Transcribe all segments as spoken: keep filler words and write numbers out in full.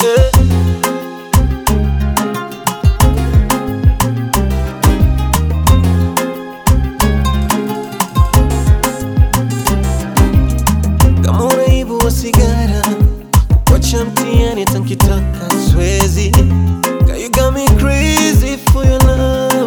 yeah. Kama unaibu wa sigara, wacha mtiani tankitaka swezi. Girl, you got me crazy for your love.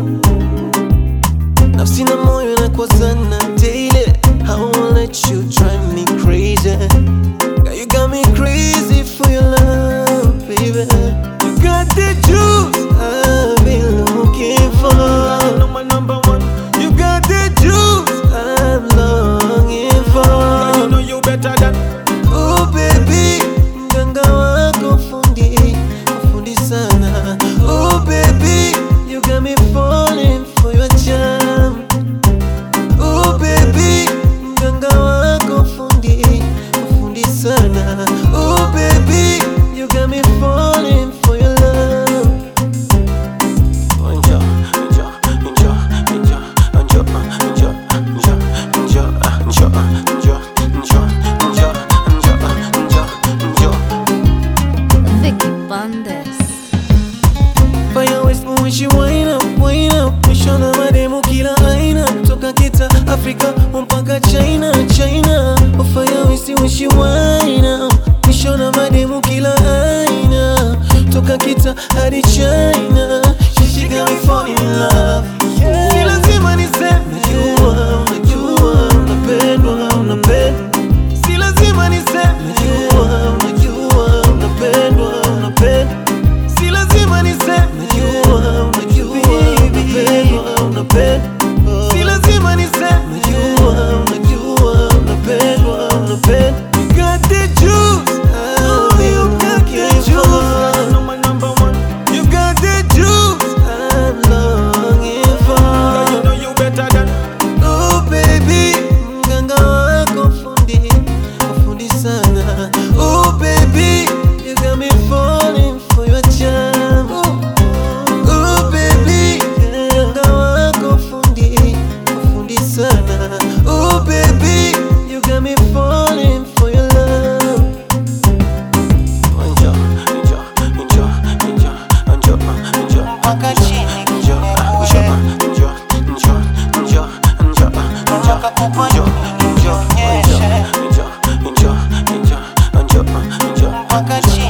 Nafsi na moyo na kwa zana daily. I won't let you drive me crazy. Girl, you got me crazy for your love, baby. You got the juice I've been looking for. You know my number one. You got the juice I'm longing for. Girl, you know you better than. Oh baby, mganga wako fundi, fundi sana. Oh baby, you got me falling for your charm. Oh baby, mganga wako fundi, fundi sana. Oh baby, you got me falling for your love. Enjoy, enjoy, enjoy, enjoy, enjoy, enjoy, enjoy, enjoy, enjoy, enjoy, enjoy, enjoy, enjoy. Vicky Bandes. Fire West mwishi wine up, wine up. Mishona mademu kila aina. Toka kita Afrika mpaka China, China. Oh Fire West mwishi wine up. Mishona mademu kila aina. Toka kita hadi China. She got me fall in love. Si lazima niseme jua, unajua unapendwa, unapendwa. Si lazima niseme jua, unajua unapendwa, unapendwa. Si lazima niseme jua, unajua unapendwa, unapendwa. Si lazima niseme jua, unajua unapendwa, unapendwa. You got the juice, I've been looking for. You know my number one. You got the juice I'm longing for. Girl, you know you better than. Oh baby, mganga wako fundi, fundi sana. Oh baby, you got me falling for your charm. Oh baby, mganga wako fundi, fundi sana. Oh baby, you got me falling for your love. Enjoy, enjoy, enjoy, enjoy, enjoy, enjoy. Mpaka chini Enjoy, enjoy, enjoy, enjoy, enjoy, enjoy, mpaka kupa enjoy, enjoy, nionyeshe. enjoy, enjoy, enjoy, enjoy, enjoy, enjoy. Mpaka chini